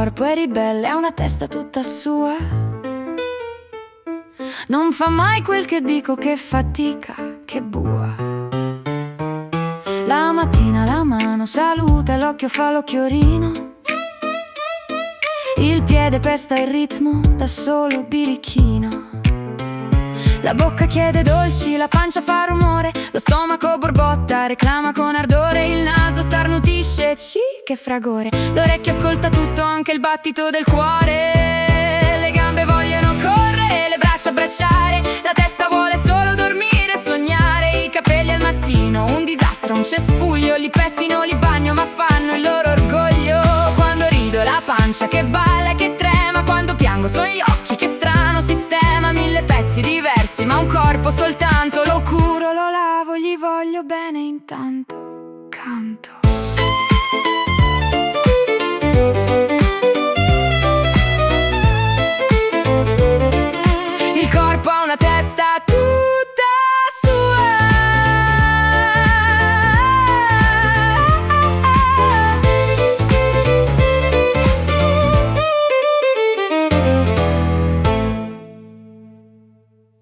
corpo è ribelle, ha una testa tutta sua. Non fa mai quel che dico, che fatica, che bua. La mattina la mano saluta, l'occhio fa l'occhiolino. Il piede pesta il ritmo, da solo birichino. La bocca chiede dolci, la pancia fa rumore, lo stomaco borbotta, reclama con ardore, il naso starnutisce, che fragore. L'orecchio ascolta tutto, anche il battito del cuore. Le gambe vogliono correre, le braccia abbracciare, la testa vuole solo dormire e sognare. I capelli al mattino, un disastro, un cespuglio, li pettino, li bagno, ma fanno il loro orgoglio. Quando rido la pancia che balla e che trema, quando piango sono gli occhi, che strano sistema. Mille pezzi diversi ma un corpo soltanto, lo curo, lo lavo, gli voglio bene intanto.